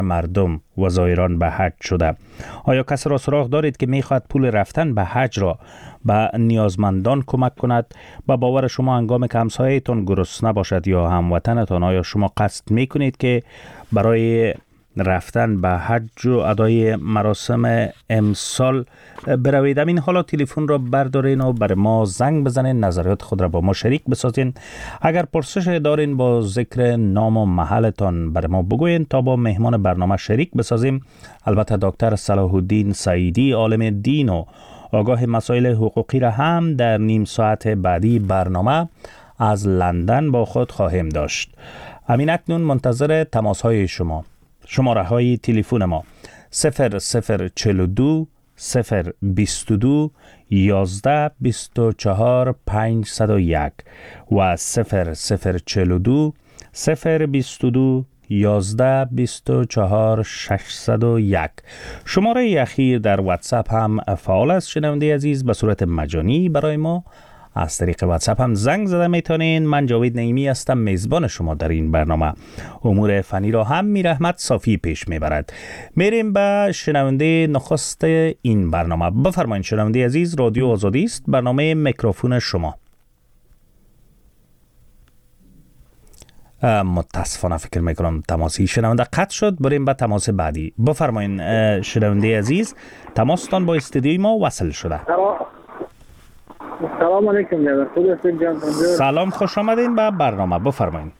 مردم و زایران به حج شده. آیا کسی را سراغ دارید که میخواهد پول رفتن به حج را به نیازمندان کمک کند؟ به باور شما هنگامی که همسایه‌تان گرسنه باشد یا هموطنتان، آیا شما قصد میکنید که برای رفتن به حج و ادای مراسم امسال بروید؟ این حالا تلفن را بردارین و بر ما زنگ بزنین، نظریات خود را با ما شریک بسازین. اگر پرسش دارین با ذکر نام و محلتان بر ما بگوین تا با مهمان برنامه شریک بسازیم. البته دکتر صلاح الدین سعیدی، عالم دین و آگاه مسائل حقوقی را هم در نیم ساعت بعدی برنامه از لندن با خود خواهیم داشت. همین اکنون منتظر تماس های شماره های تلفن ما 0042 022 11 24 501 و 0042 022 11 24 601. شماره اخیر در واتساپ هم فعال است. شنونده عزیز، به صورت مجانی برای ما از طریق واتساپ هم زنگ زده میتونین. من جاوید نعیمی هستم، میزبان شما در این برنامه. امور فنی را هم میر احمد صافی پیش میبرد. میریم به شنونده نخست این برنامه. بفرمایید شنونده عزیز، رادیو آزادی است، برنامه میکروفون شما. متاسفانه فکر میکنم تماسی شنونده قطع شد. بریم به تماس بعدی. بفرمایید شنونده عزیز، تماستان با استودیوی ما وصل شده. سلام علیکم جناب. سلام، خوش آمدین به برنامه. بفرمایید.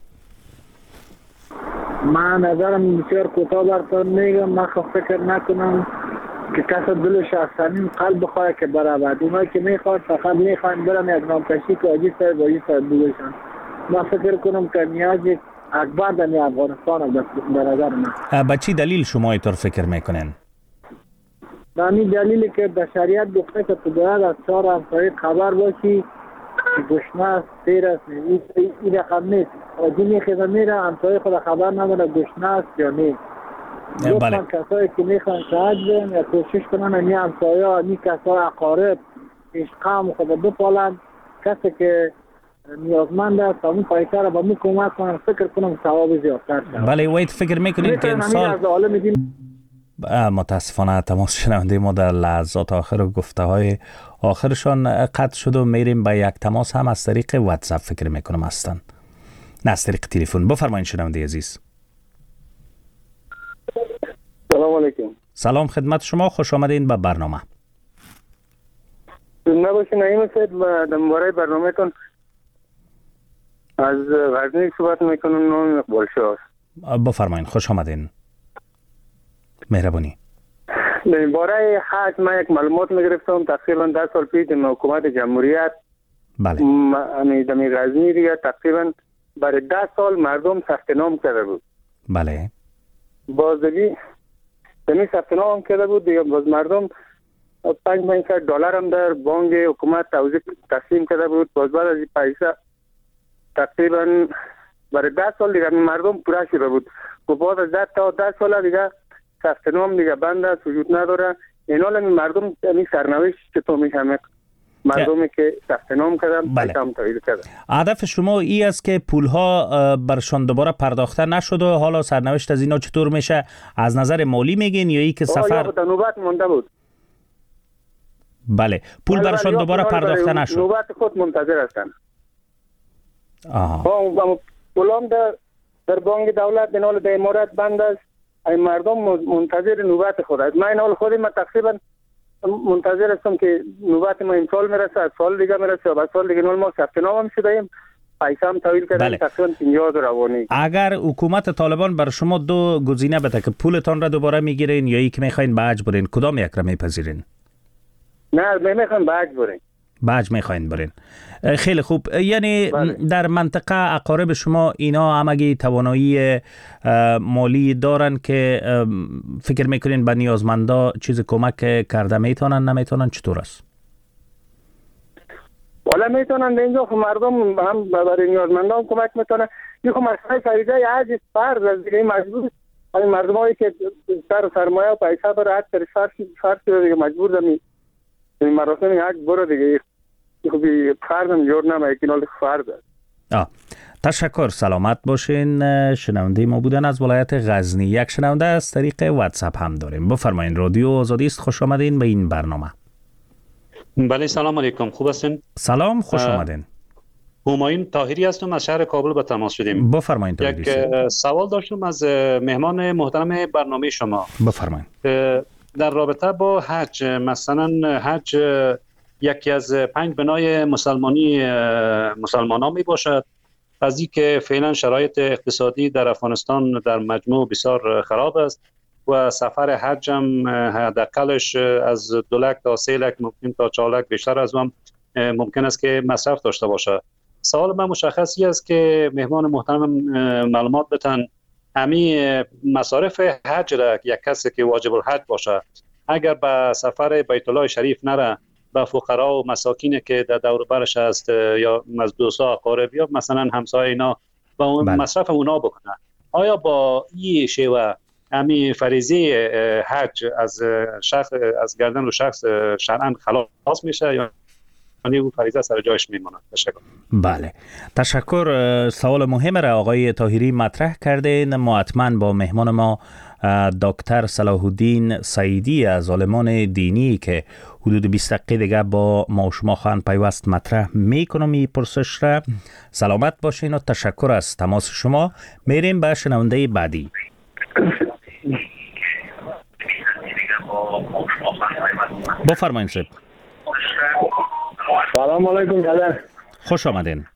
من نظرم بسیار کوتاه براتون میگم. من فکر نکنم که کسی دلش از صمیم قلب بخواه که برود. اونایی که میخواد فقط میخوان برن یک نامکشی که آجی صاحب آجی صاحب بگوشن. من فکر کنم که نیازی اکبر در افغانستان به نظر من. به چی دلیل شما اینطور فکر میکنین؟ به همین دلیلی که در شریعت گفته که تو باید از 4 همسایه خبر باشی که گشنه است، سیر است. این رقم نیست. آجی میخیزه میره همسایه خود خبر نداره گشنه است یا نیست. بله. کسایی که میخوان که حج برن یا کوشش کنن این همسایه این کسای اقارب عشقام خود بپالن. کسی که نیازمند است اون پیسه را به مو کمک کنن، فکر کنم ثواب زیادتر شد. بله، وید فکر میکنید که امسال متاسفانه تماس شنونده ما در لحظات آخر و گفته های آخرشان قطع شد و میریم به یک تماس هم از طریق واتساپ فکر میکنم هستن، نه از طریق تلفن. بفرمایید شنونده عزیز. سلام علیکم. سلام خدمت شما، خوش آمدین به برنامه. نباشین نعیم صاحب، در مورد برنامه‌تون از غزنی صحبت میکنم. نام اقبال شاه. بفرمایید، خوش آمدین. مهربانی. در باره حج من یک معلومات میگرفتم تقریبا 10 سال پیش در حکومت جمهوریت. بله. در غزنی دیگه تقریبا برای 10 سال مردم ثبت نام کرده بود. بله. بازدگی دمی ثبت نام کرده بود دیگه. باز مردم $500 هم در بانک حکومت تقسیم کرده بود. باز بعد از این پیسه تقریبا برای 10 سال دیگه مردم پوره شده بود. و بعد از 10 سال دیگه ثبت نام دیگه بند است، وجود نداره. این حال مردم این سرنوشت چطور میشه؟ مردمی که ثبت نام کردن پیسه هم تایید کردن. هدف شما این است که پولها برشان دوباره پرداخته نشد و حالا سرنوشت از اینا چطور میشه؟ از نظر مالی میگین یا ای که سفر نوبت مونده بود؟ بله، پول برشان دوباره پرداخته نشد. نوبت خود منتظر هستن. آها. پولام در بانک دولت در حال در امارات بند است. این مردم منتظر نوبت خود است. من این حال خودم تقریبا منتظر هستم که نوبت ما این سال میرسه، از سال دیگه میرسه، بعد سال دیگه ما ثبت نام هم شدیم، پیسه هم تحویل کردیم. تقریبا 50 روانی. اگر حکومت طالبان بر شما دو گزینه بده که پولتان را دوباره میگیرین یا ای که میخواین به حج برین، کدام یک را میپذیرین؟ نه، میخوام به حج برین. به حج میخواین برین. خیلی خوب. یعنی در منطقه اقارب شما اینا همگی توانایی مالی دارن که فکر میکنین به نیازمندا چیز کمک کرده میتونن نمیتونن؟ چطور است؟ والا میتونن. اینجا مردم هم برای نیازمندان کمک میتونن. این مسئله فریضه حج فرض از دیگه مجبور این مردمایی که سرمایه و پیسه برای حج فرض دیگه مجبور دمی این مراسم حج برو دیگه. خوبی فرض هم جور نمه، یکی نال فرض است. تشکر، سلامت باشین. شنونده ما بودن از ولایت غزنی. یک شنونده از طریق واتساپ هم داریم. بفرمایین. رادیو آزادی است، خوش آمدین به این برنامه. بله، سلام علیکم، خوب هستین؟ سلام، خوش آمدین. همایون طاهری هستم، از شهر کابل به تماس شدیم. بفرمایید. یک سوال داشتم از مهمان محترم برنامه شما. بفرمایید. در رابطه با حج، مثلا حج یکی از 5 بنای مسلمانان می باشد. از اینکه فعلا شرایط اقتصادی در افغانستان در مجموع بسیار خراب است و سفر حج هم حداقلش از 2 لک تا 3 لک، ممکن تا 4 لک بیشتر از هم ممکن است که مصرف داشته باشه. سوال من مشخصی است که مهمان محترم معلومات بتن همین مصارف حج را یک کسی که واجب الحج باشه اگر به سفر بیت الله شریف نره، به فقرا و مساکین که در دور برش است یا از دوستا اقارب یا مثلا همسایه اینا با مصرف اونا بکنه، آیا با این شیوه همین فریضه حج از گردن و شخص شرعاً خلاص میشه یا اون فریضه سر جایش میمونه؟ تشکر. بله، تشکر. سوال مهم را آقای طاهری مطرح کردین. ما حتما با مهمان ما دکتر صلاح الدین سعیدی از عالمان دینی که حدود 20 دقیقه دیگه با ما و شما خواهند پیوست مطرح میکنم این پرسش را. سلامت باشین و تشکر از تماس شما. میریم به شنونده بعدی. بفرمایید صاحب. سلام علیکم جناب. خوش آمدین.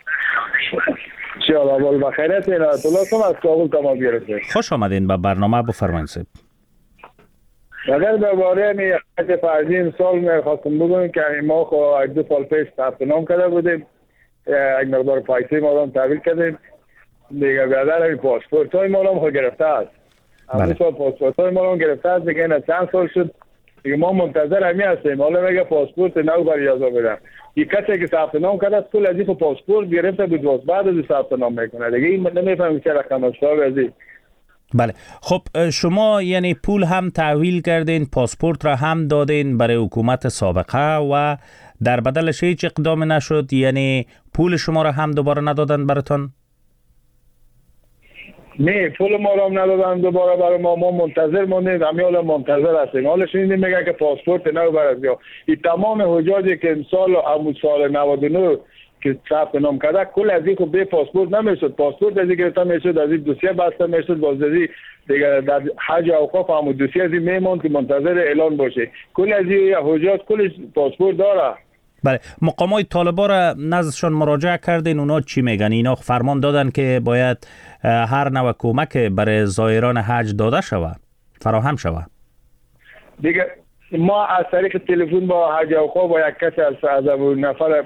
چرا اول بخیر هستین؟ طلعتم از کابل تماس گرفتم. خوش آمدین به برنامه. بفرمایید صاحب. اگر درباره می حج فرضی امسال می‌خواستم بگم که ما خو 2 سال پیش ثبت نام کرده بودیم، یک مقدار پیسه ما هم تحویل کردیم دیگه. بعدا این پاسپورت های ما هم گرفته است. همین سال پاسپورت های ما هم گرفته است دیگه. نه چند سال شد دیگه ما منتظر همین هستیم. حالا میگه پاسپورت نو برای اجازه بدن. یک کسی که ثبت نام کرده است کل از این پاسپورت گرفته بود، بعد از ثبت نام میکنه دیگه. این نمیفهمم چه رقم است از. بله، خب شما یعنی پول هم تحویل کردین، پاسپورت را هم دادین برای حکومت سابقه و در بدلش هیچ اقدام نشد؟ یعنی پول شما را هم دوباره ندادن براتون؟ نه، پول ما را هم ندادن دوباره برای ما منتظر موندیم. همین حالا منتظر هستیم. حالا شنیدیم میگه که پاسپورت نو برای این تمام حجاجی که امسال و سال 99 که ثبت نام کرده کل از این که به پاسپورت نمیشد. پاسپورت از این گرفته میشد، از این دوسیه بسته میشد، بازدهی دیگه در حج اوقاف هم دوسیه از این میموند که منتظر اعلان باشه. کل از این حجاج کلش پاسپورت داره. بله، مقامات طالبا را نزدشان مراجعه کردین، اونا چی میگن؟ اینا فرمان دادن که باید هر نوع کمک برای زائران حج داده شود، فراهم شود. دیگه ما از طریق تلفن با حج اوقاف با یک کسی از نفر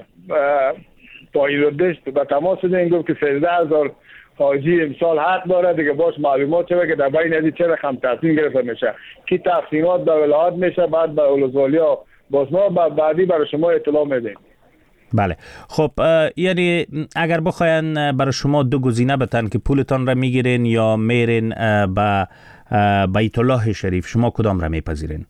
پاییردشت به تماس شدیم، گفت که 13000 حاجی امسال حق داره دیگه. باش معلومات شده که در بین از چه رقم تصمیم گرفته میشه، کی تقسیمات به ولایت میشه، بعد به اولوالیا باز ما بعدی برای شما اطلاع میدیم. بله، خب یعنی اگر بخواین برای شما 2 گزینه بتن که پولتان را میگیرین یا میرین به بیت الله شریف، شما کدام را میپذیرین؟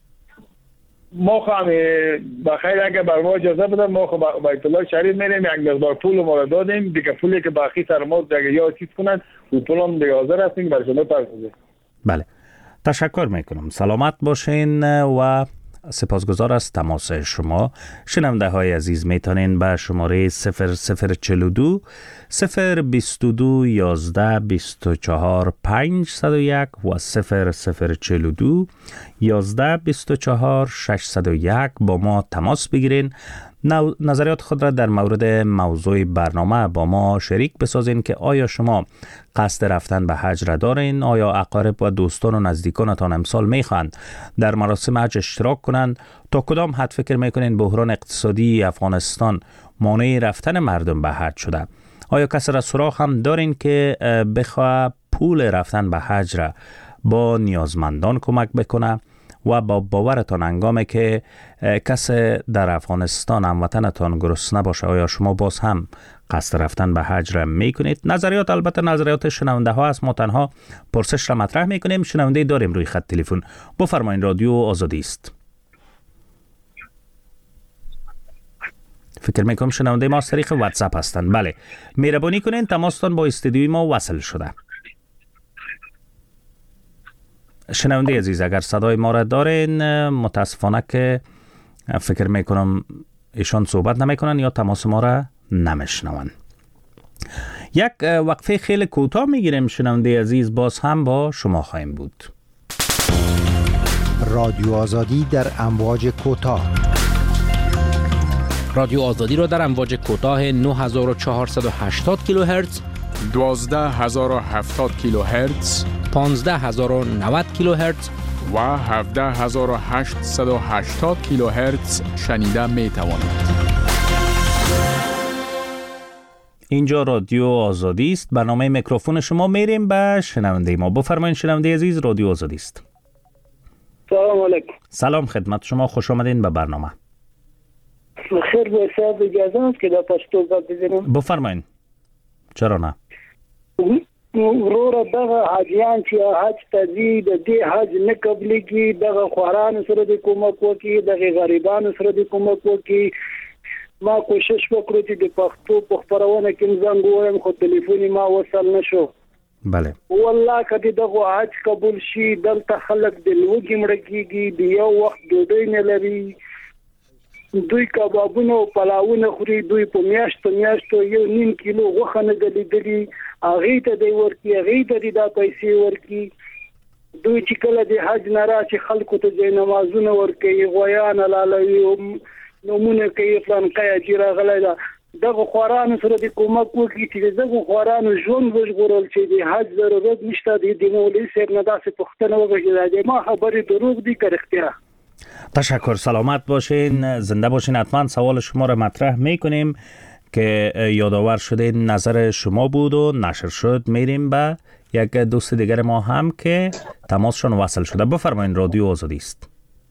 ما خواهم بخیر اگر بر ما اجازه بدن ما بیت الله شریف میریم، یک مقدار پول ما را دادیم دیگه. پولی که باقی سر ما دیگه یا چیز کنن و پول هم دیگه حاضر هستیم برای شما پردازیم. بله، تشکر میکنم. سلامت باشین و سپاسگزار از تماس شما. شنونده های عزیز میتونین به شماره 0042 022 11 24 501 و 0042 11 24 601 با ما تماس بگیرین. نظریات خود را در مورد موضوع برنامه با ما شریک بسازین که آیا شما قصد رفتن به حج را دارین؟ آیا اقارب و دوستان و نزدیکانتان امسال میخواند در مراسم حج اشتراک کنند؟ تا کدام حد فکر میکنین بحران اقتصادی افغانستان مانع رفتن مردم به حج شده؟ آیا کسی را سراغ هم دارین که بخواه پول رفتن به حج را با نیازمندان کمک بکنه؟ و با باورتان هنگامی که کسی در افغانستان هموطنتان گرسنه باشه، آیا شما باز هم قصد رفتن به حج را میکنید؟ نظریات البته نظریات شنونده ها است، ما تنها پرسش را مطرح میکنیم. شنونده داریم روی خط تلفن. بفرمایید، رادیو آزادی است. فکر میکنم شنونده ما از طریق واتساپ هستند. بله، مهربانی کنین تماستان با استودیوی ما وصل شده. شنونده عزیز اگر صدای ما را دارین، متاسفانه که فکر میکنم ایشان صحبت نمیکنن یا تماس ما را نمیشنون. یک وقفه خیلی کوتاه میگیریم شنونده عزیز، باز هم با شما خواهیم بود. رادیو آزادی در امواج کوتاه. رادیو آزادی را در امواج کوتاه 9480 کیلوهرتز، 12070 کیلوهرتز، 15090 کیلوهرتز و 17880 کیلوهرتز شنیده می توانید. اینجا رادیو آزادی است. برنامه میکروفون شما میریم به شنونده ما. بفرمایید شنونده عزیز، رادیو آزادی است. سلام علیکم. سلام خدمت شما، خوش آمدین به برنامه. خیر باشه، اجازه است که در پشتو بزنم؟ بفرمایید. چرا نه؟ ورور دغه حاجیان چې حج تزي د دې حج نه قبليږي، دغه خواران سره د کومک وکي، دغه غریبانو سره د کومک وکي. ما کوشش وکړو چې د پښتو په خبرونه کې زنګ وایم، خو ټلیفون ما وصل نشو. بله والله کدی دغه حج قبول شي، دلته خلک د لوګي مړ کیږي، د یو وخت ډوډۍ نه لري، دوی کبابونه او پلاونه خوري، دوی په میاشتو 1.5 کیلو غوښه نه دلیدلي، هغه ته دی ورکی، هغه ته دا پیسې ورکی. دوی چې کله د حج نه راشي خلکو ته ځای نمازونه ورکوي، غویان لالوي، نمونه کوي، فلان کای اجیره غلی ده. دغه خوارانو سره د کومک وکړي چې دغه خوارانو ژوند وژغورل، چې د حج ضرورت نشته. د مولوي صاحب نه داسې پوښتنه وکړي چې ما خبرې دروغ دي که رښتیا. تشکر، سلامت باشین، زنده باشین. حتما سوال شما را مطرح میکنیم که یادآور شده نظر شما بود و نشر شد. میریم به یک دوست دیگر ما هم که تماسشان وصل شده. بفرمایید، رادیو آزادی است.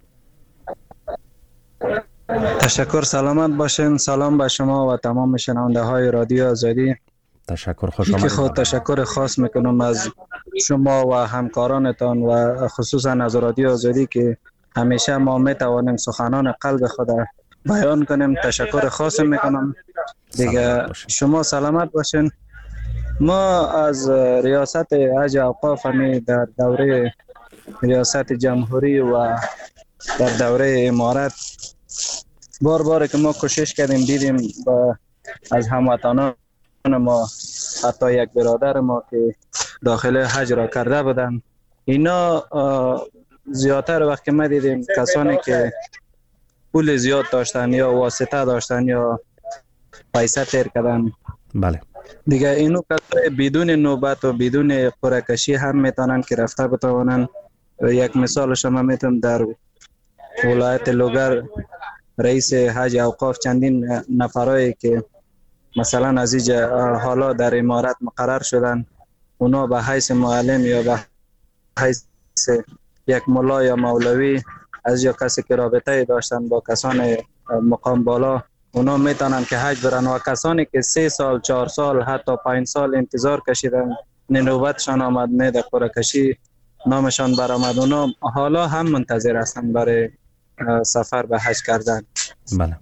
تشکر، سلامت باشین. سلام به شما و تمام شنونده های رادیو آزادی. تشکر، خوش آمدید. خود تشکر خاص میکنم از شما و همکارانتان و خصوصا از رادیو آزادی که همیشه ما میتوانیم سخنان قلب خود بیان کنیم. تشکر خاص میکنم دیگه. شما سلامت باشین. ما از ریاست حج اوقاف در دوره ریاست جمهوری و در دوره امارت بار که ما کوشش کردیم، دیدیم از هموطنان ما، حتی یک برادر ما که داخل حج را کرده بودن، اینا زیادتر وقت ما دیدیم کسانی که پول زیاد داشتن یا واسطه داشتن یا پیسه تیر کردن. بله دیگه اینو کسای بدون نوبت و بدون قرعه‌کشی هم میتونن که رفته بتوانن. یک مثالش ما میتونم در ولایت لوگر رئیس حج اوقاف چندین نفرایی که مثلا از اینجا حالا در امارت مقرر شدن، اونا به حیث معلم یا به حیث یک ملا یا مولوی، از یا کسی که رابطه داشتن با کسان مقام بالا، اونا میتونن که حج برن. و کسانی که 3 سال 4 سال حتی 5 سال انتظار کشیدن، نوبتشان آمد، نه در قرعه کشی نامشان برآمد، اونا حالا هم منتظر هستن برای سفر به حج کردن. بله.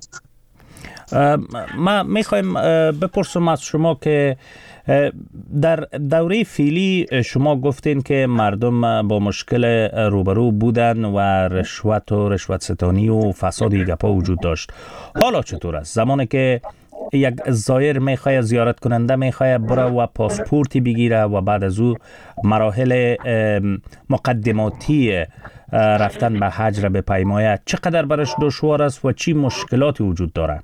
ما میخوایم بپرسم از شما که در دوره فعلی شما گفتین که مردم با مشکل روبرو بودن و رشوت و رشوت ستانی و فساد گپا وجود داشت. حالا چطور است؟ زمانی که یک زائر میخواد، زیارت کننده میخواد بره و پاسپورتی بگیره و بعد از او مراحل مقدماتی رفتن به حج را بپیماید، چقدر برش دشوار است و چی مشکلاتی وجود داره؟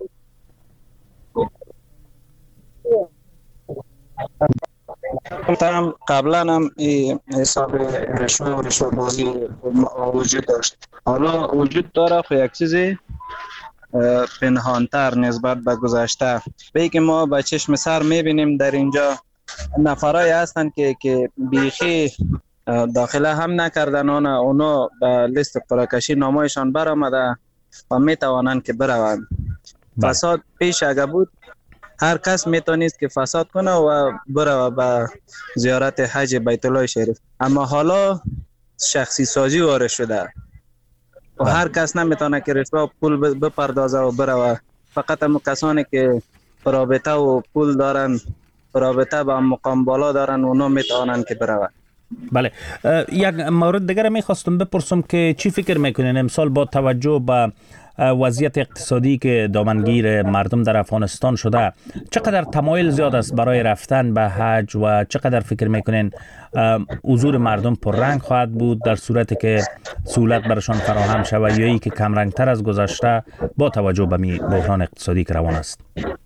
قبلا هم حساب رشوه بازی وجود داشت، حالا وجود داره خو یک چیزی پنهانتر نسبت به گذشته. به که ما به چشم سر میبینیم در اینجا نفرای هستن که بیخی داخله هم نکردن، اونا به لیست قرعه‌کشی نامایشان برآمده و میتوانند که بروند. فساد پیش اگه بود هر کس میتونست که فساد کنه و بره به زیارت حج بیت الله شریف، اما حالا شخصی سازی وارد شده و هر کس نمیتونه که رشوه پول بپردازه و بره و فقط هم کسانی که رابطه و پول دارن، رابطه با مقام بالا دارن، اونا میتوانند که بروند. بله، یک مورد دیگر میخواستم بپرسم که چی فکر میکنین امسال با توجه به وضعیت اقتصادی که دامنگیر مردم در افغانستان شده، چقدر تمایل زیاد است برای رفتن به حج و چقدر فکر میکنین حضور مردم پررنگ خواهد بود در صورتی که سهولت برشان فراهم شود یا ای که کم رنگ تر از گذشته با توجه به بحران اقتصادی که روان است؟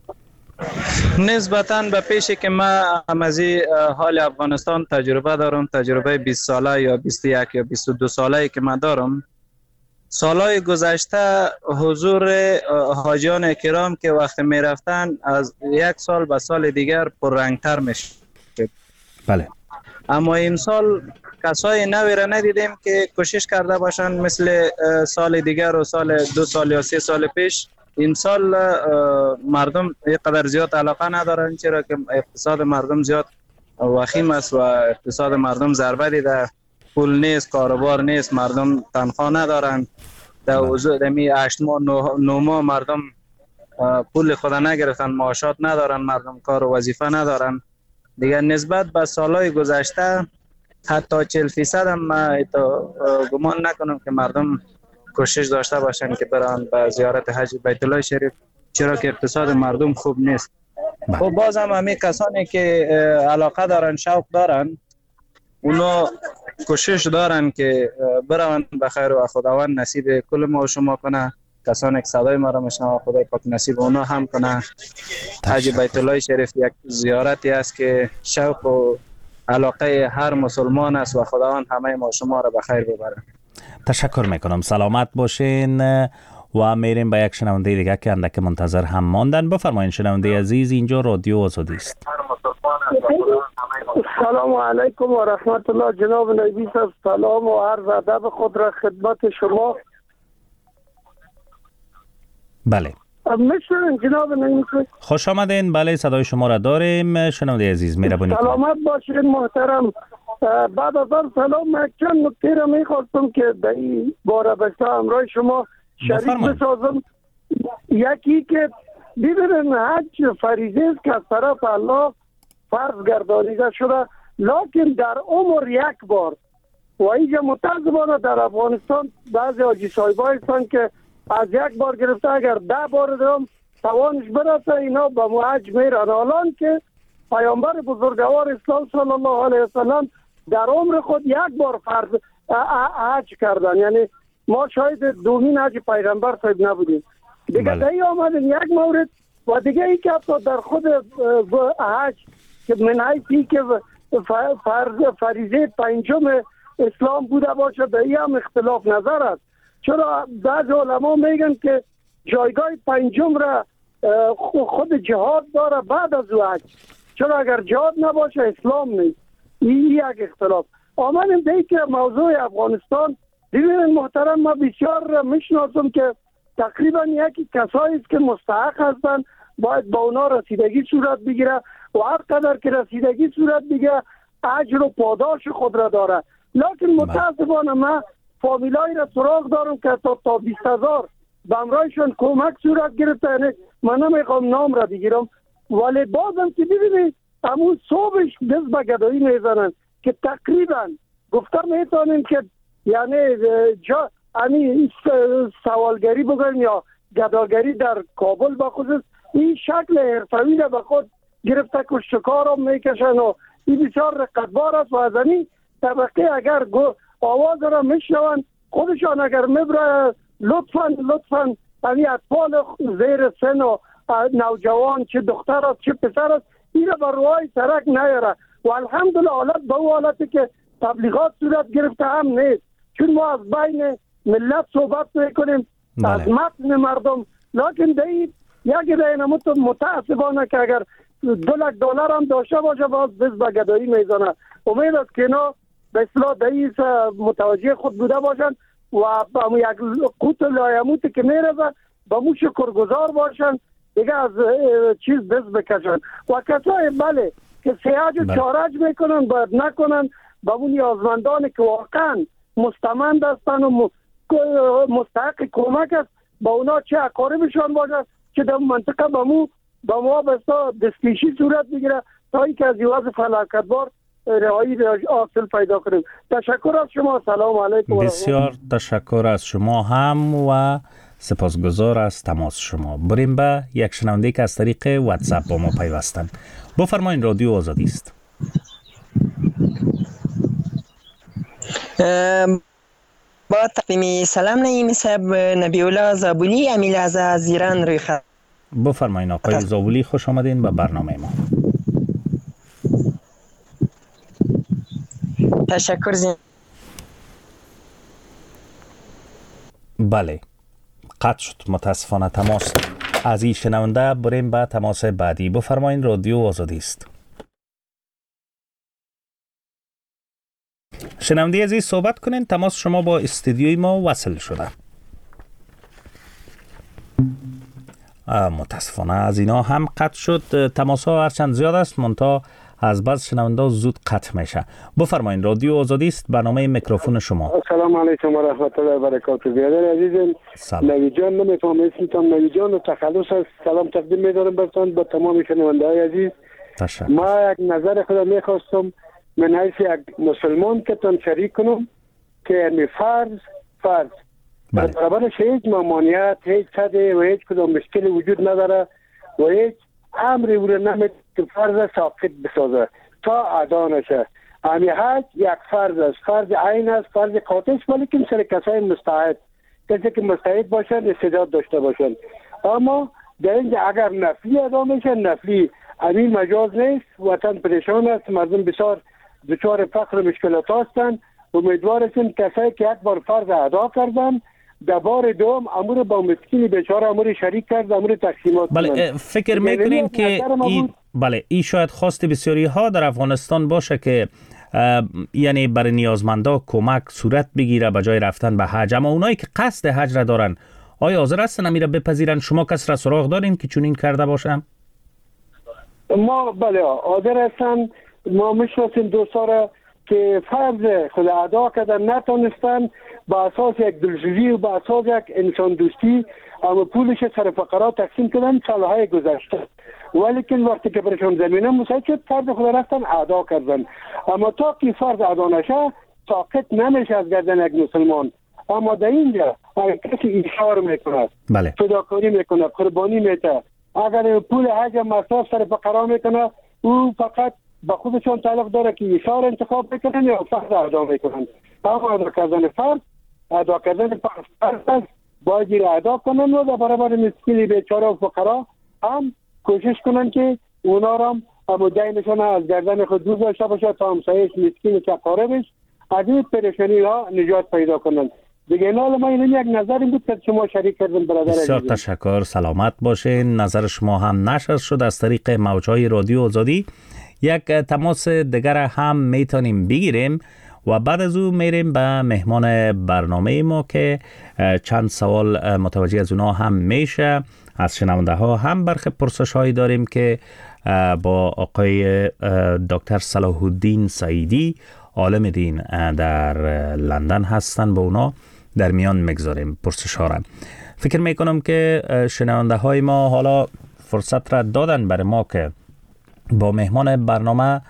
نسبتاً به پیشی که ما از حال افغانستان تجربه دارم، تجربه 20 ساله یا 21 یا 22 ساله که من دارم، سالهای گذشته حضور حاجیان کرام که وقت می رفتن از یک سال به سال دیگر پررنگتر می شد. بله. اما این سال کسای نوی را ندیدیم که کوشش کرده باشند مثل سال دیگر و سال 2 سال یا 3 سال پیش. این سال مردم اینقدر زیاد علاقه ندارن، چرا که اقتصاد مردم زیاد وخیم است و اقتصاد مردم ضربه دیده، پول نیست، کاروبار نیست، مردم تنخواه ندارن. در حضور دمی 8 ماه 9 ماه مردم پول خود نگرفتن، معاشات ندارن، مردم کار و وظیفه ندارن دیگر. نسبت به سالهای گذشته حتی 40% هم گمان نکنم که مردم کوشش داشته باشن که برن به زیارت حج بیت الله شریف، چرا که اقتصاد مردم خوب نیست. و باز هم همه کسانی که علاقه دارن، شوق دارن، اونا کوشش دارن که برن به خیر و خداوند نصیب کل ما و شما کنه. کسانی که صدای ما را میشنوند خدای پاک نصیب اونا هم کنه. حج بیت الله شریف یک زیارتی است که شوق و علاقه هر مسلمان است و خداوند همه ما شما را به خیر ببره. تشکر میکنم، سلامت باشین و میریم به یک شنونده دیگه که اندک منتظر هم ماندن. بفرمایید شنونده عزیز، اینجا رادیو آزادی است. سلام علیکم و رحمت الله. جناب نبی صاحب سلام و عرض ادب خود را خدمت شما. بله میشنوین جناب نبی؟ خوش آمدین. بله صدای شما را داریم شنونده عزیز، مهربانی کنید. سلامت باشین محترم. بعد از آن سلام، من چند نکته را میخواستم که در این باره بسته همراه شما شریک بسازم. یکی که ببینن حج فریضه است که از طرف الله فرض گردانیده شده، لکن در عمر یک بار. و اینجا متاسفانه در افغانستان بعضی حاجی صاحب‌ها هستن که از یک بار گرفته اگر 10 بار هم توانش برسه اینا به حج میرن، حالان که پیامبر بزرگوار اسلام صلی الله علیه وسلم در عمر خود یک بار فرض حج کردن. یعنی ما شاید دومین حج پیغمبر صاحب نبودیم دیگه. دایی آمدن یک مورد و دیگه ای که در خود حج که من حیثی که فریضه پنجم اسلام بوده باشه، دایی هم اختلاف نظر است. چرا بعض علما میگن که جایگاه پنجم را خود جهاد داره بعد از حج، چرا اگر جهاد نباشه اسلام نیست. این یک اختلاف. آمدیم دیگه که موضوع افغانستان، ببینید محترم، ما بسیار میشناسم که تقریبا یکی کسایی است که مستحق هستند، باید با اونا رسیدگی صورت بگیره و هر قدر که رسیدگی صورت بگیره اجر و پاداش خود را داره. لکن متاسفانه من فامیلای را سراغ دارم که تا 20,000 به همراهشون کمک صورت گرفته. یعنی من نمیخوام نام را بگیرم، ولی بازم که ببینید همون صبحش دست به گدایی میزنن که تقریبا گفتم میتونیم که یعنی سوالگری بگویم یا گداگری در کابل بخصوص این شکل حرفه‌ای را به خود گرفته که شکار هم میکشن و این بسیار رقتبار است. و از این طبقه اگر آواز را میشنون خودشان اگر میبره لطفاً یعنی اطفال زیر سن و نوجوان چه دختر است چه پسر است این را بر روی سرک نیاره. و الحمدلله حالت به اون حالتی که تبلیغات صورت گرفته هم نیست، چون ما از بین ملت صحبت میکنیم از متن مردم. لکن دی یک رینموت متاسفانه که اگر $200,000 هم داشته باشه باز دست به گدایی میزنه. امید است که اینا به اصلاح دهی متوجه خود بوده باشن و به یک قوت لایموتی که میرزه به مو شکرگزار باشن دیگه، از چیز دست بکشن. و کسای بله که سیاج و چارج میکنن باید نکنن به اون نیازمندانی که واقعا مستمند هستن و مستحق کمک است با اونا، چه اقاربشان باشه که در منطقه با ما بسا دستکشی صورت میگیره تا اینکه از یواز فلاکتبار رهایی حاصل پیدا کنیم. تشکر از شما. سلام علیکم. بسیار تشکر از شما هم و سپاسگزار از تماس شما. بریم به یک شنونده که از طریق واتساپ با ما پیوستن. بفرمایید، رادیو آزادی است. با تقدیم سلام نعیم صاحب، نبی الله زابولی امیل از ایران روی خط. بفرمایید آقای زابولی، خوش آمدین به برنامه ما. تشکر بله، قطع شد متاسفانه تماس از این شنونده. بریم به تماس بعدی. بفرمایید، رادیو آزادی است. شنونده عزیز صحبت کنین. تماس شما با استودیوی ما وصل شده. متاسفانه از اینا هم قطع شد. تماس ها هرچند زیاد است منتها از بعض شنونده زود قطع میشه. بفرمایید، رادیو آزادی است، برنامه میکروفون شما. السلام علیکم و رحمت الله و برکاته. برادر عزیزم نوی جان، نمیفهمم اسمتان نوی جان و تخلص است. سلام تقدیم می‌دارم براتون با تمام شنونده‌های عزیز. تشکر. ما یک نظر خودم می‌خواستم من حیث یک مسلمان که تان شریک کنم که یعنی فرض برابرش هیچ ممانعت، هیچ صده و هیچ کدام مشکل وجود نداره و هیچ امری او را نمید که فرض ساقط بسازه تا ادا نشه. امی حج یک فرض است، فرض عین است، فرض قاطع است، ولی سر کسای مستعد، کسی که مستعد باشند، استعداد داشته باشند. اما در اینجا اگر نفلی ادا میشه، نفلی امین مجاز نیست. وطن پریشان است، مردم بسیار دچار فقر و مشکلات هستند. امیدوار هستیم کسایی که یک بار فرض ادا کردن در بار دوم امور با مسکین بیچاره امور شریک کرد، امور تقسیمات. بله، فکر میکنین که این شاید خواست بسیاری ها در افغانستان باشه که یعنی برای نیازمندا کمک صورت بگیره به جای رفتن به حج، اما اونایی که قصد حج را دارن آیا حاضر هستن امیره بپذیرن؟ شما کس را سراغ دارین که چنین کرده باشن؟ ما بله حاضر هستن. ما میشناسیم دوستا را که فرض خود ادا کردن نتونستن، با اساس یک دلسوزی و با اساس یک انسان دوستی اما پولش سر فقرا تقسیم کردن سالهای گذشته، ولی که وقتی که برشون زمینه مساعد شد فرض خود رفتن ادا کردن. اما تا که فرض ادا نشه ساقط نمیشه از گردن یک مسلمان. اما در اینجا اگر کسی اشاره میکنه، بله، فداکاری میکنه، قربانی میته، اگر پول حج مصرف سر فقرا میکنه، او فقط با خودشون تعلق داره که اشاره انتخاب میکنن یا فرض ادا میکنن. اما ادا کردن فرض باید ادا کنن و در برابر مسکین بیچاره و فقرا هم کوشش کنن که اونا را هم دینشون از گردن خود دور داشته باشه تا همسایش مسکین که قاربش از این پریشانی ها نجات پیدا کنن. دیگه نال ما این یک نظری بود که شما شریک کردن برادر. بسیار تشکر، سلامت باشین. نظر شما هم نشر شد از طریق موجهای رادیو آزادی. یک تماس دیگر هم میتونیم بگیریم و بعد از او میریم به مهمان برنامه ما که چند سوال متوجه از اونا هم میشه. از شنونده ها هم برخی پرسش هایی داریم که با آقای دکتر صلاح الدین سعیدی عالم دین در لندن هستن، با اونا در میان میگذاریم پرسش ها را. فکر میکنم که شنونده های ما حالا فرصت را دادن برای ما که با مهمان برنامه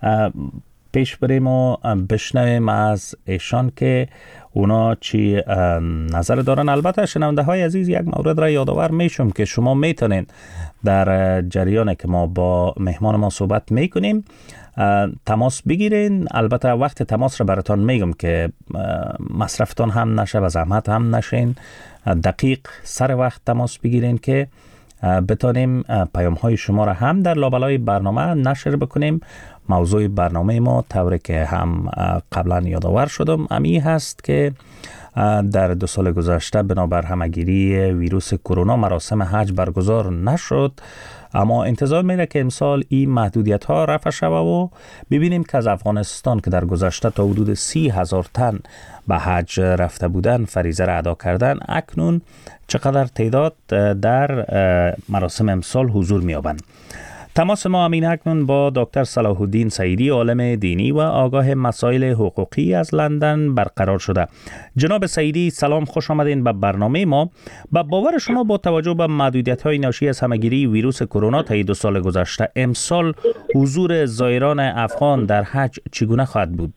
پیش بریم و بشنویم از ایشان که اونا چی نظر دارن. البته شنونده های عزیز یک مورد را یادآور میشم که شما میتونین در جریان که ما با مهمان ما صحبت میکنیم تماس بگیرین. البته وقت تماس را براتون میگم که مصرفتان هم نشه و زحمت هم نشین، دقیق سر وقت تماس بگیرین که بتانیم پیام های شما را هم در لابلای برنامه نشر بکنیم. موضوع برنامه ما طوری که هم قبلا یادآور شدم امی هست که در 2 سال گذشته بنابر همگیری ویروس کرونا مراسم حج برگزار نشد، اما انتظار میره که امسال این محدودیت ها رفع شود و ببینیم که از افغانستان که در گذشته تا حدود 30,000 تن به حج رفته بودن فریضه را ادا کردن، اکنون چقدر تعداد در مراسم امسال حضور میابند. تماس ما امین اکنون با دکتر صلاح الدین سعیدی، عالم دینی و آگاه مسائل حقوقی از لندن برقرار شده. جناب سعیدی سلام، خوش آمدین به برنامه ما. با باور شما با توجه به محدودیت‌های ناشی از همه‌گیری ویروس کرونا طی 2 سال گذشته، امسال حضور زائران افغان در حج چگونه خواهد بود؟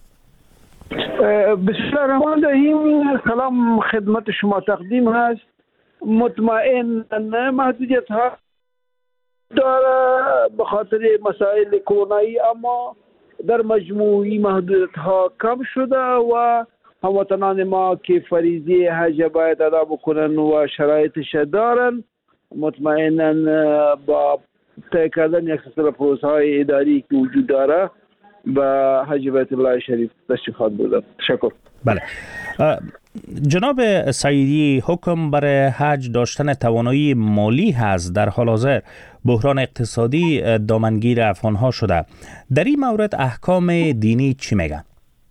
بسم الله الرحمن الرحیم. سلام خدمت شما تقدیم هست. مطمئن محدودیت ها داره به خاطر مسائل کرونایی، اما در مجموعی محدودیت ها کم شده و هموطنان ما که فریضه حج باید ادا بکنن و شرایطش دارن، مطمئنا با طی کردن یک سلسله پروسه‌های اداری که وجود داره به حج بیت الله شریف تشریف خواهد بود. تشکر. بله جناب سعیدی، حکم برای حج داشتن توانایی مالی هست. در حال حاضر بحران اقتصادی دامنگیر افغان‌ها شده. در این مورد احکام دینی چی میگن؟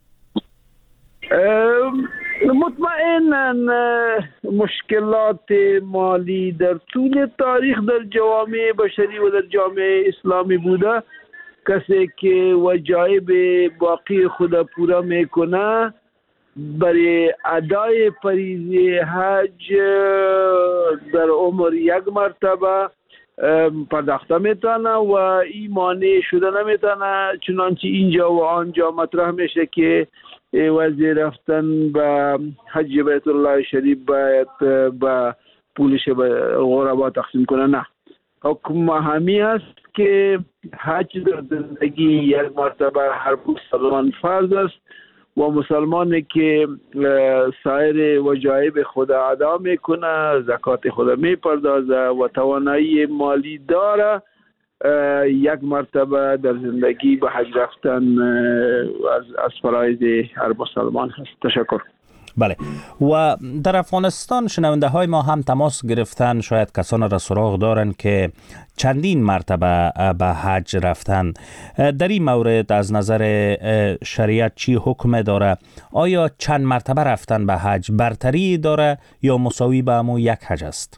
مطمئنا مشکلات مالی در طول تاریخ در جوامع بشری و در جامعه اسلامی بوده. کسی که وجایب باقی خود پورا میکنه برای ادای فریضه حج در عمر 1 مرتبه پرداخته میتونه و این مانع شده نمیتونه، چنانچه اینجا و آنجا مطرح میشه که وزیر رفتن به حج بیت الله شریف باید با پولش به غربا تقسیم کنه. نه، حکم همی است که حج در زندگی 1 مرتبه هر مسلمان فرض است و مسلمانی که سایر وجایب خود ادا میکنه، زکات خود میپردازه و توانایی مالی داره، 1 مرتبه در زندگی به حج رفتن از فرایض هر مسلمان هست. تشکر. بله، و در افغانستان شنونده های ما هم تماس گرفتن، شاید کسان را سراغ دارن که چندین مرتبه به حج رفتن. در این مورد از نظر شریعت چی حکم داره؟ آیا چند مرتبه رفتن به حج برتری داره یا مساوی به همون 1 حج است؟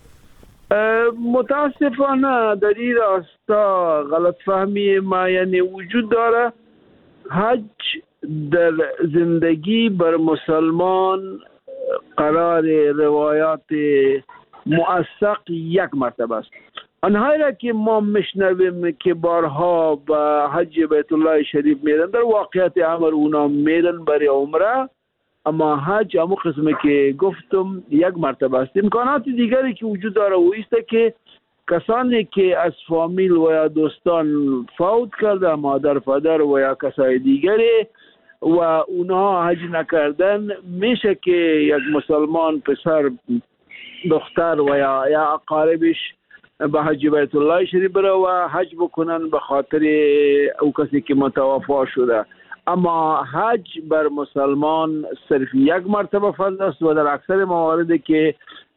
متاسفانه در این راستا غلط فهمی معینی وجود داره. حج در زندگی بر مسلمان قرار روایات موثق 1 مرتبه است. آنهایی را که ما میشنویم که بارها به حج بیت الله شریف میرن، در واقعیت امر اونا میرن برای عمره، اما حج همون قسمی که گفتم 1 مرتبه است. امکانات دیگری که وجود داره و است که کسانی که از فامیل و یا دوستان فوت کرده، مادر پدر و یا کسای دیگری و اونها حج نکردن، میشه که یک مسلمان پسر دختر و یا اقاربش به حج بیت الله شریف بره و حج بکنن به خاطر او کسی که متوفا شده. اما حج بر مسلمان صرف 1 مرتبه فرض است و در اکثر مواردی که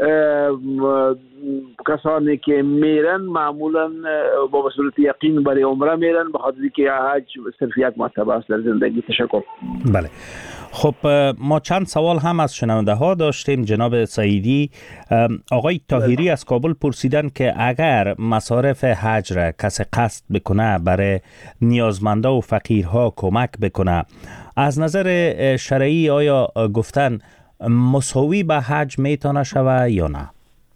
کسانی که میرن معمولا با صورت یقین برای عمره میرن، به خاطر که حج صرف 1 مرتبه است در زندگی. تشکر. بله، خب ما چند سوال هم از شنونده ها داشتیم. جناب سعیدی، آقای طاهری از کابل پرسیدن که اگر مصارف حج را کسی قصد بکنه برای نیازمنده و فقیرها کمک بکنه، از نظر شرعی آیا گفتن مساوی به حج میتونه شوه یا نه؟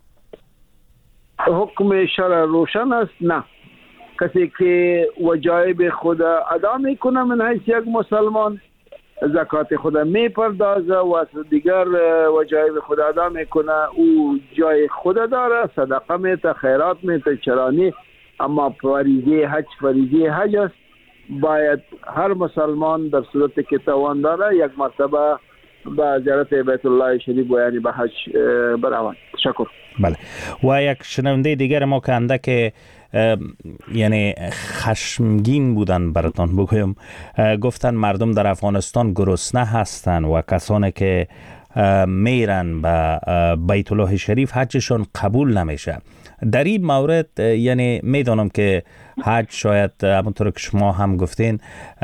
حکم شرع روشن است. نه، کسی که وجایب خود ادا میکنه من حیث 1 مسلمان، زکات خود میپردازه و دیگر وجایب خود ادا میکنه، او جای خود داره، صدقه میته، خیرات میته، چرانی. اما فریضه حج است. باید هر مسلمان در صورت که توان داره 1 مرتبه به زیارت بیت الله شریف و یعنی به حج بروند. تشکر. بله، و یک شنونده دیگر ما که اندک یعنی خشمگین بودن براتان بگویم، گفتن مردم در افغانستان گرسنه هستن و کسانی که میرن به بیت الله شریف حجشون قبول نمیشه. در این مورد یعنی میدانم که حج شاید همونطور که شما هم گفتین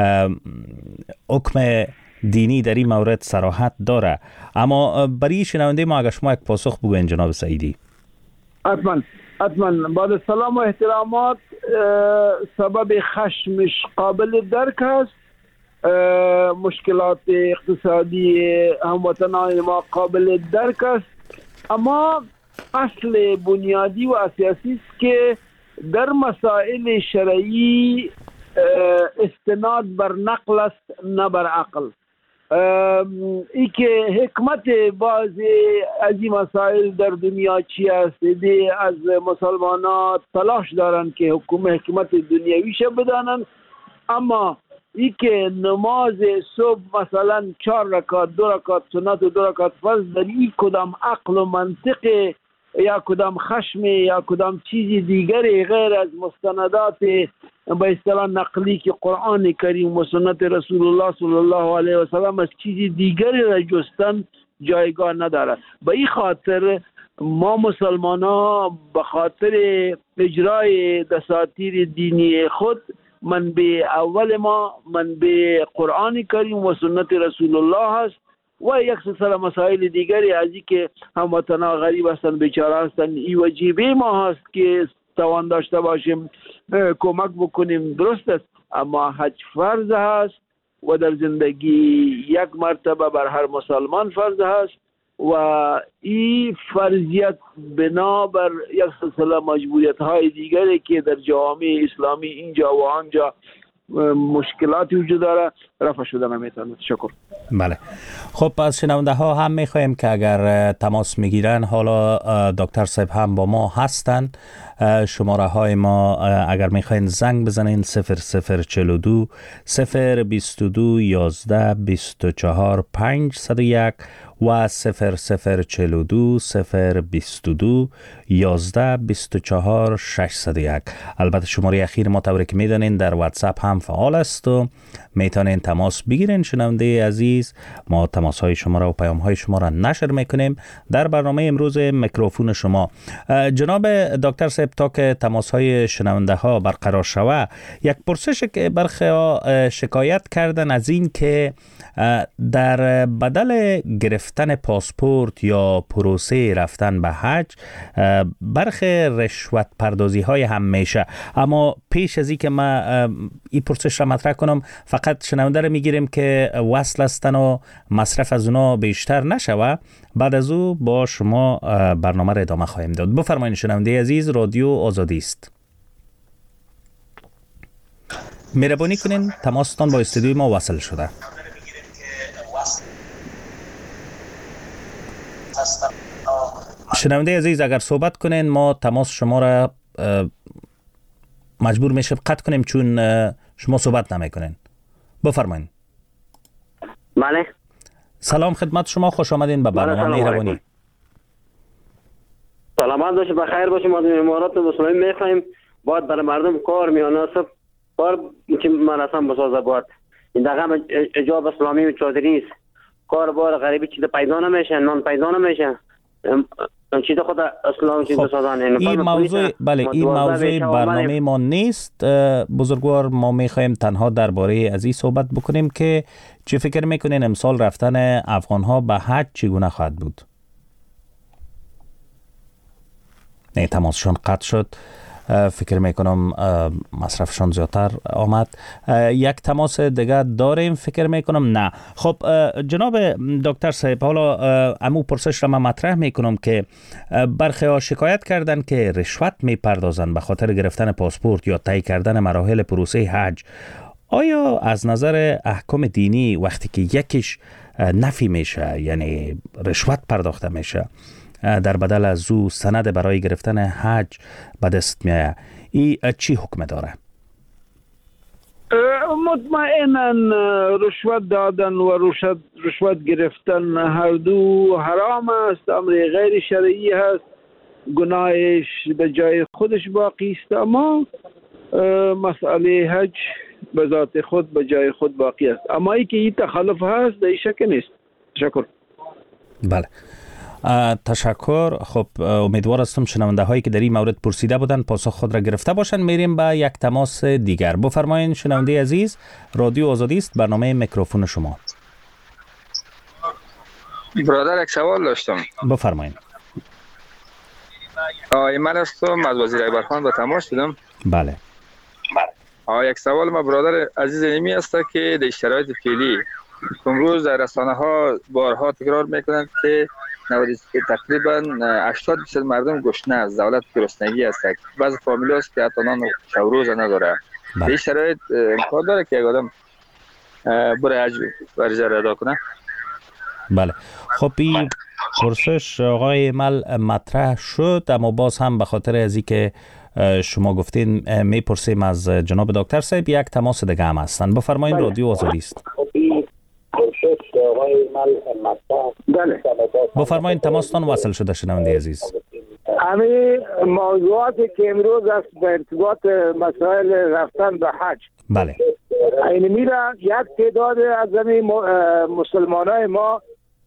حکم دینی در این مورد صراحت داره، اما برای شنونده ما اگر شما یک پاسخ بگوین جناب سعیدی. حتما. حتما بعد سلام و احترامات، سبب خشمش قابل درک است، مشکلات اقتصادی هموطنان ما قابل درک است، اما اصل بنیادی و اساسی است که در مسائل شرعی استناد بر نقل است نه بر عقل. ای که حکمت بعضی از این مسائل در دنیا چی است، از مسلمانات تلاش دارند که حکمت دنیویش بدانند، اما ای که نماز صبح مثلا 4 رکعت 2 رکعت سنت و 2 رکعت فرض در این کدام عقل و منطق یا کدام خشم یا کدام چیزی دیگری غیر از مستندات به اصطلاح نقلی که قرآن کریم و سنت رسول الله صلی الله علیه و سلم از چیزی دیگری را جستن جایگاه ندارد. به این خاطر ما مسلمان ها به خاطر اجرای دساتیر دینی خود منبع اول ما منبع قرآن کریم و سنت رسول الله هست و یک سلسله مسائل دیگری از این که هموطنان غریب هستند بیچاره هستند این واجبه ما هست که توان داشته باشیم کمک بکنیم. درست است، اما حج فرض هست و در زندگی یک مرتبه بر هر مسلمان فرض هست و این فرضیت بنابر یک سلسله مجبوریت های دیگری که در جوامع اسلامی اینجا و آنجا مشکلاتی وجود داره رفع شده نمیتونه. تشکر. بله، خب از شنونده ها هم میخوایم که اگر تماس میگیرن، حالا دکتر صاحب هم با ما هستن، شماره های ما اگر میخواین زنگ بزنین 0042 022 11 24 501 و 0042 022 11 24 601. البته شماره اخیر ما طوری که میدانین در واتساپ هم فعال است و میتونین تماس بگیرین. شنونده عزیز، ما تماس های شما را و پیام های شما را نشر میکنیم در برنامه امروز میکروفون شما. جناب دکتر صاحب، تا که تماس های شنونده ها برقرار شود، یک پرسش که برخی شکایت کردن از این که در بدل گرفتن پاسپورت یا پروسه رفتن به حج برخی رشوت پردازی های هم میشه. اما پیش از این که ما این پرسش را مطرح کنم، فقط شنونده را میگیریم که وصل هستن و مصرف از اونا بیشتر نشوه. بعد از او با شما برنامه را ادامه خواهیم داد. بفرمایید شنونده عزیز، رادیو آزادی است. مهربانی کنین تماستان با استودیوی ما وصل شده. شنونده عزیز، اگر صحبت کنین ما تماس شما را مجبور میشه قطع کنیم چون شما صحبت نمیکنین. بفرمایید. بله. سلام خدمت شما، خوش آمدین به برنامه مهربانی. سلامت باشید، بخیر باشید. ما در امارات مسلمین میخوایم باید برای مردم کار میاناسب کار که مراسم بسازه باید. این دقیقا اجاب اسلامی و چادری است. کار بار غریبی چیز پیدا نمیشه، نان پیدا نمیشه. چیز خود اسلام چیز بسازن. این موضوع این موضوع برنامه ما نیست بزرگوار. ما میخوایم تنها درباره از این صحبت بکنیم که چی فکر میکنین امسال رفتن افغان ها به حج چگونه خواهد بود؟ نه، تماسشون قطع شد. فکر میکنم مصرفشان زیادتر آمد. یک تماس دیگه داریم فکر میکنم. نه. خب جناب دکتر صاحب، حالا امو پرسش را من مطرح میکنم که برخی ها شکایت کردن که رشوت میپردازن به خاطر گرفتن پاسپورت یا طی کردن مراحل پروسه حج. آیا از نظر احکام دینی وقتی که یکیش نفی میشه، یعنی رشوت پرداخته میشه، در بدل از او سند برای گرفتن حج به دست میآید، این چی حکم داره؟ مطمئنا رشوت دادن و رشوت گرفتن هر دو حرام است، امر غیر شرعی است، گناهش به جای خودش باقی است، اما مسئله حج به ذات خود به جای خود باقی است. اما ای که این تخلف هست در شک نیست. تشکر. بله، تشکر. خب امیدوار هستم شنونده هایی که در این مورد پرسیده بودن پاسخ خود را گرفته باشند. میریم به یک تماس دیگر. بفرمایید شنونده عزیز، رادیو آزادی است، برنامه میکروفون شما. برادر یک سوال داشتم. بفرمایید. من هستم از وزیر اکبرخان با تماس شدم. بله. یک سوال ما برادر عزیز ایمی است که در شرایط فعلی امروز در رسانه ها بارها تکرار میکنند که تقریبا 80% مردم گشنه است، دولت گرسنگی است. بعض فامیل هست که حتی نان شوروز نداره. در این شرایط امکان داره که یک آدم برای حج ورزه را ادا کنه؟ بله. خب این پرسش آقای مل مطرح شد، اما باز هم به خاطر ازی که شما گفتین میپرسیم از جناب دکتر صاحب. یک تماس دیگه هم هستن. بفرمایید. رادیو آزادی است. بله. بفرمایید، تماستان وصل شده شنونده عزیز. همین موضوعاتی که امروز است به ارتباط مسائل رفتن به حج. بله. این میره یک تعداد از مسلمان های ما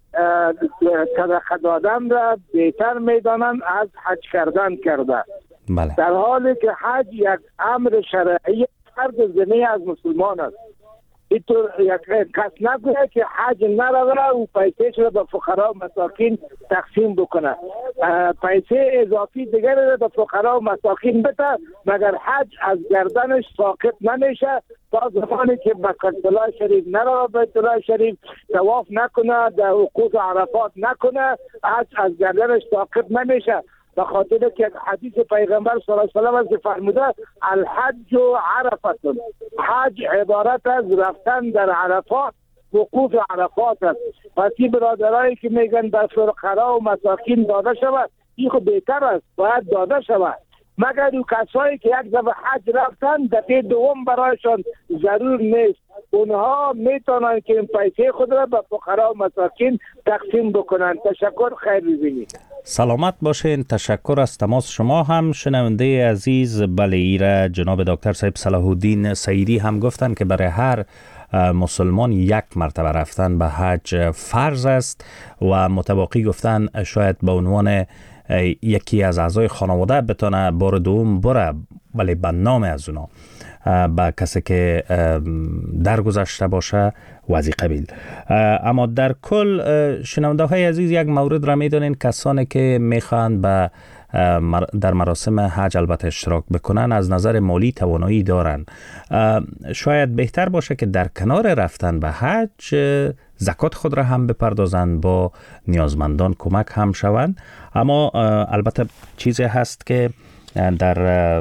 صدقه دادن را بهتر میدانند از حج کردن کرده. بله. در حالی که حج یک امر شرعی فرد ضمنی از مسلمان است. اینطور یک کس نگوید که حج نروه و پیسهش را به فقرا و مساکین تقسیم بکنه، پیسه اضافی دیگر را به فقرا و مساکین بده، مگر حج از گردنش ساقط نمیشه تا زمانی که به بیت الله شریف نروه، بیت الله شریف طواف نکنه، در وقوف عرفات نکنه، حج از گردنش ساقط نمیشه. به خاطر که حدیث پیغمبر صلی الله علیه و آله فرموده الحج عرفت، حج عبارت از رفتن در عرفات، وقوف عرفات است. پس این برادرایی که میگن در فقرا و مساکین داده شود، این خود بهتر است، باید داده شود. مگر اون کسایی که یک دفعه حج رفتن دفعه دوم برایشان ضرور نیست، اونها میتونن که این پیسه خود را به فقرا و مساکین تقسیم بکنن. تشکر، خیر ببینید. سلامت باشین. تشکر از تماس شما. هم شنونده عزیز بله ایره جناب دکتر صاحب صلاح الدین سعیدی هم گفتن که برای هر مسلمان یک مرتبه رفتن به حج فرض است و متواقی گفتن شاید به عنوان یکی از اعضای خانواده بتونه بار دوم بره، ولی به نام از اونا با کسی که درگذشته باشه وضعی قبیل. اما در کل شنونده های عزیز یک مورد را میدونین، کسانی که میخوان به در مراسم حج البته اشتراک بکنن از نظر مالی توانایی دارن، شاید بهتر باشه که در کنار رفتن به حج زکات خود را هم بپردازند، با نیازمندان کمک هم شوند. اما البته چیزی هست که در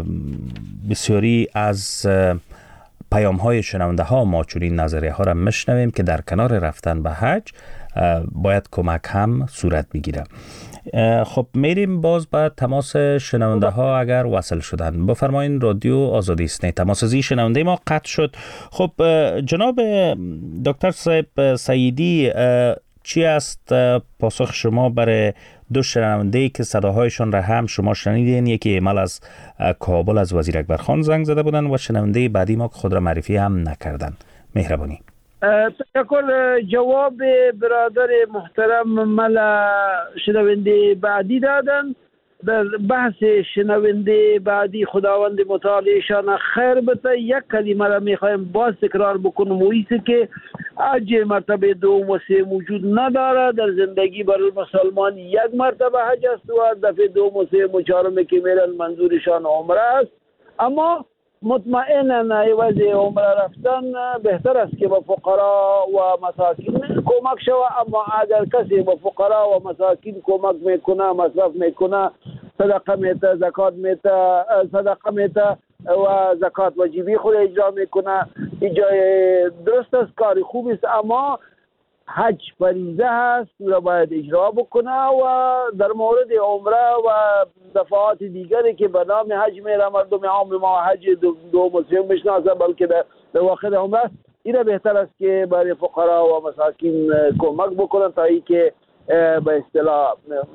بسیاری از پیام های شنونده ها ما چنین نظریه ها را میشنویم که در کنار رفتن به حج باید کمک هم صورت بگیره. خب میریم باز به تماس شنونده ها اگر وصل شدن. بفرمایین. رادیو آزادی است. تماس زی شنونده ما قطع شد. خب جناب دکتر صاحب سعیدی، چی است پاسخ شما برای دو شنونده‌ای که صداهایشان را هم شما شنیدین؟ یکی ایمال از کابل از وزیر اکبرخان زنگ زده بودن و شنونده بعدی ما که خود را معرفی هم نکردن. مهربانی. تشکر. جواب برادر محترم ملا شنونده بعدی دادن. در بحث شنونده بعدی خداوند متعال ایشان خیر بده، یک کلمه را میخوایم باز تکرار بکنم، و ایست که حج مرتبه دوم و سه موجود نداره. در زندگی برای مسلمان یک مرتبه حج است و دفعه دوم و سه و چهارم که میرن منظورشان عمره است. اما مطمئنا عوض عمره رفتن بهتر است که به فقرا و مساکین کمک شود. اما اگر کسی به فقرا و مساکین کمک میکنه، مصرف میکنه، صدقه میته، زکات میته، صدقه میته و زکات واجبی خود اجرا میکنه، این جای درست است، کاری خوب است. اما حج فریضه هست و باید اجرا بکنه. و در مورد عمره و دفعات دیگری که به نام حج میره، مردم عام ما حج دو مسلم بشناسه، بلکه در واقع عمره است. این بهتر است که برای فقرا و مساکین کمک بکنن تا ای که به اصطلاح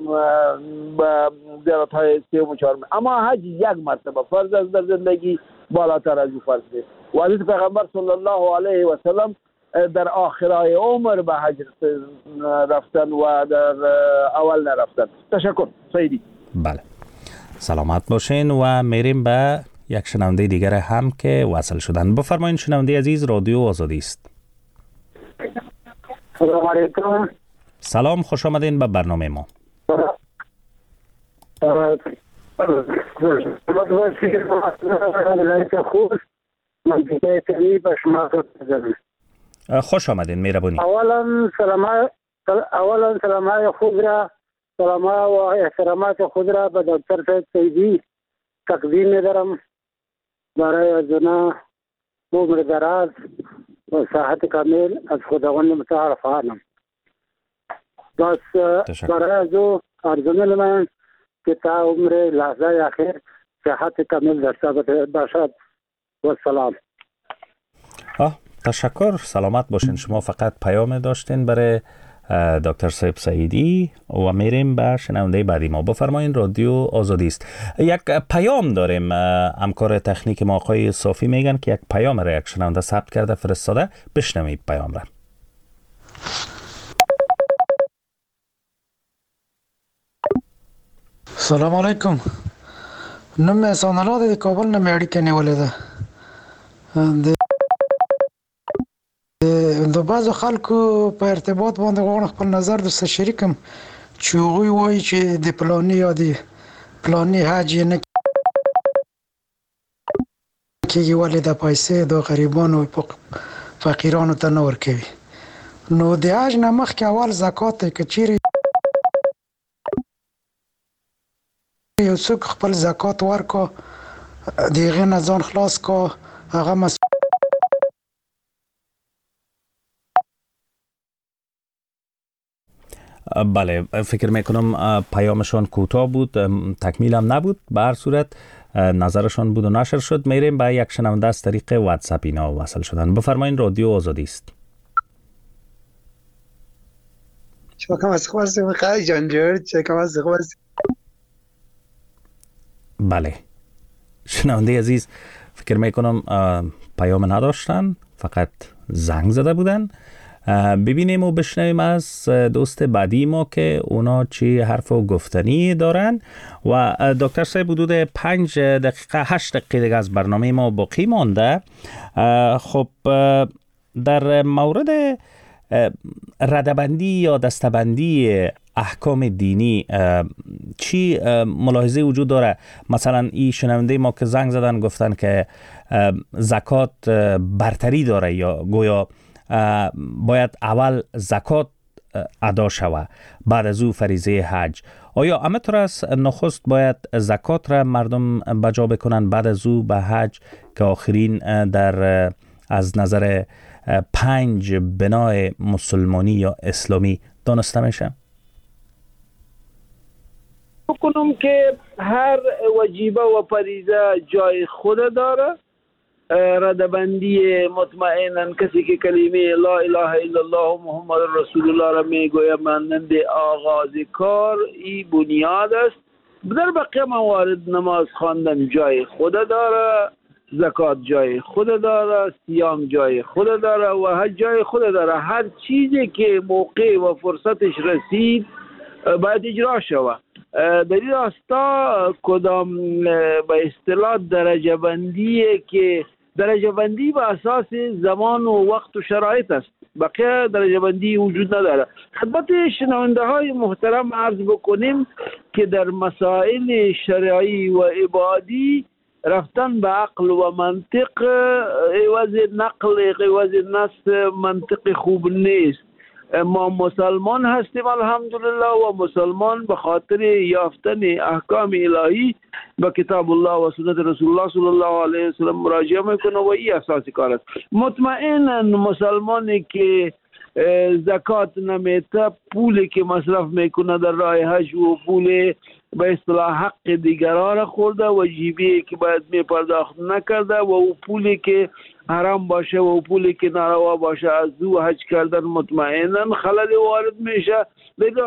زیارت‌های سه و چهارم. اما حج یک مرتبه فرض است در زندگی، بالاتر از این فرض نیست. و حضرت پیغمبر صلی الله علیه و سلم در آخرای عمر به حج رفتن و در اول نرفتن. تشکر سیدی. بله، سلامت باشین. و میریم به یک شنونده دیگر هم که وصل شدن. بفرمایید شنونده عزیز، رادیو آزادی است. سلام علیکم. سلام، خوش آمدین به برنامه ما. خوش آمدین مهربانی. اولا سلامای خود را سلاما و احترامات خود را به دکتر سید سیدی تقدیم می‌دارم برای از اونا عمر دراز و صحت کامل از خداوند متعال خواهانم. بس برای از او آرزو می‌کنم که تا عمر لحظه اخیر صحت کامل داشته باشد و سلام. تشکر، سلامت باشین. شما فقط پیام داشتین برای دکتر صاحب سعیدی و میریم به شنونده بعدی ما. بفرمایین، رادیو آزادی است. یک پیام داریم، همکار تکنیک ما آقای صافی میگن که یک پیام را یک شنونده ثبت کرده فرستاده. بشنوید پیام را. سلام علیکم. نم احسان الله د کابل نه مې اړیکه نیولې ده. د بعضو خلکو په ارتباط باندې غواړم خپل نظر درسره شریکم چې هغوی وایي چې د پلاني یا د پلاني حج یې نه کېږي، ولې د پیسې د غریبانو فقیرانو ته نه ورکوي. نو د حج نه مخکې اول زکات دی، که چیرې یو څوک خپل زکات ورکړه د هغې نه ځان خلاص کړه، هغه بله، فکر میکنم پیامشان کوتاه بود، تکمیل هم نبود. به هر صورت نظرشان بود و نشر شد. میریم به یک شنونده از طریق واتساپ اینا وصل شدن. بفرمایین، رادیو آزادی است. شما از خواستیم خیلی جانجور چکم از خواستیم. بله، شنونده عزیز فکر میکنم پیام نداشتن، فقط زنگ زده بودن. ببینیم و بشنویم از دوست بعدی ما که اونا چی حرف و گفتنی دارن. و دکتر صاحب حدود 5 دقیقه 8 دقیقه دیگه از برنامه ما باقی مانده. خب در مورد ردبندی یا دستبندی احکام دینی چی ملاحظه وجود داره؟ مثلا این شنونده ما که زنگ زدن گفتن که زکات برتری داره، یا گویا باید اول زکات ادا شود بعد از او فریضه حج. آیا همینطور است نخست باید زکات را مردم بجا بکنن بعد از او به حج که آخرین در از نظر 5 بنای مسلمانی یا اسلامی دانسته میشه؟ بکنم که هر واجبه و فریضه جای خود داره. ردبندی مطمئنا کسی که کلمه لا اله الا الله محمد رسول الله را میگوید مانند آغاز کار، این بنیاد است. در بقیه موارد نماز خواندن جای خود داره، زکات جای خود داره، صیام جای خود داره و حج جای خود داره. هر چیزی که موقع و فرصتش رسید باید اجرا شود. در این راستا کدام به اصطلاح درجه بندی که درجه بندی به اساس زمان و وقت و شرایط است، بقیه درجه بندی وجود نداره. خدمت شنونده های محترم عرض بکنیم که در مسائل شرعی و عبادی رفتن به عقل و منطق عوض نقل عوض نص منطق خوب نیست. ما مسلمان هستیم الحمدلله و مسلمان به خاطر یافتن احکام الهی به کتاب الله و سنت رسول الله صلی الله علیه و سلم مراجعه میکنه و این اساسی کار است. مطمئنا مسلمانی که زکات نمیته، پولی که مصرف میکنه در راه حج و پول به اصطلاح حق دیگران را خورده و جیبی که باید می پرداخت نکرده و او پولی که حرام باشه و او پولی که ناروا باشه از او حج کردن مطمئنا خلل وارد میشه.